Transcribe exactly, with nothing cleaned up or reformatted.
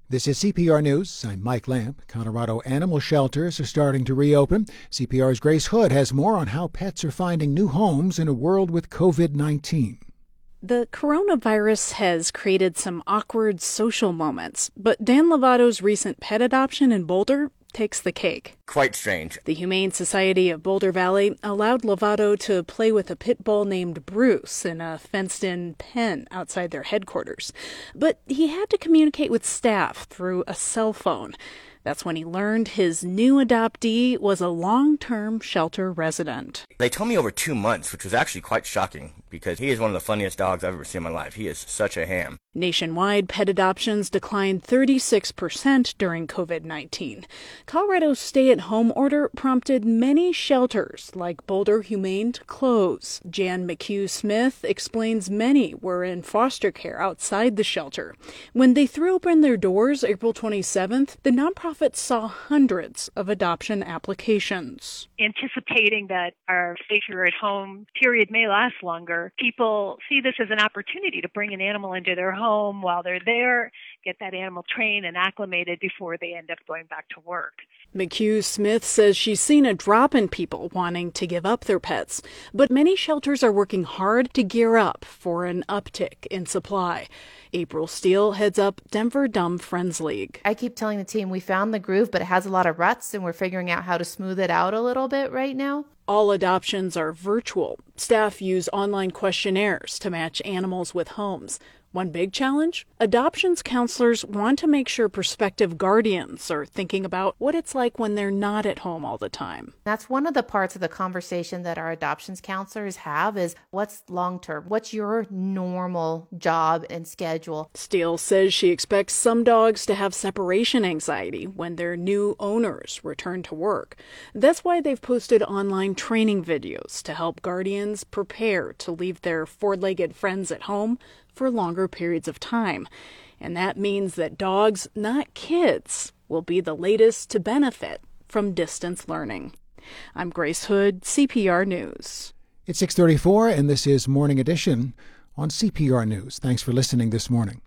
This is C P R News. I'm Mike Lamb. Colorado animal shelters are starting to reopen. C P R's Grace Hood has more on how pets are finding new homes in a world with covid nineteen. The coronavirus has created some awkward social moments, but Dan Lovato's recent pet adoption in Boulder takes the cake. Quite strange. The Humane Society of Boulder Valley allowed Lovato to play with a pit bull named Bruce in a fenced-in pen outside their headquarters. But he had to communicate with staff through a cell phone. That's when he learned his new adoptee was a long-term shelter resident. They told me over two months, which was actually quite shocking, because he is one of the funniest dogs I've ever seen in my life. He is such a ham. Nationwide, pet adoptions declined thirty-six percent during covid nineteen. Colorado's stay-at-home order prompted many shelters, like Boulder Humane, to close. Jan McHugh Smith explains many were in foster care outside the shelter. When they threw open their doors April twenty-seventh, the nonprofit saw hundreds of adoption applications. Anticipating that our safer-at-home period may last longer, people see this as an opportunity to bring an animal into their home while they're there, get that animal trained and acclimated before they end up going back to work. McHugh Smith says she's seen a drop in people wanting to give up their pets, but many shelters are working hard to gear up for an uptick in supply. April Steele heads up Denver Dumb Friends League. I keep telling the team we found the groove, but it has a lot of ruts, and we're figuring out how to smooth it out a little bit right now. All adoptions are virtual. Staff use online questionnaires to match animals with homes. One big challenge? Adoptions counselors want to make sure prospective guardians are thinking about what it's like when they're not at home all the time. That's one of the parts of the conversation that our adoptions counselors have is what's long-term? What's your normal job and schedule? Steele says she expects some dogs to have separation anxiety when their new owners return to work. That's why they've posted online training videos to help guardians prepare to leave their four-legged friends at home for longer periods of time. And that means that dogs, not kids, will be the latest to benefit from distance learning. I'm Grace Hood, C P R News. It's six thirty-four, and this is Morning Edition on C P R News. Thanks for listening this morning.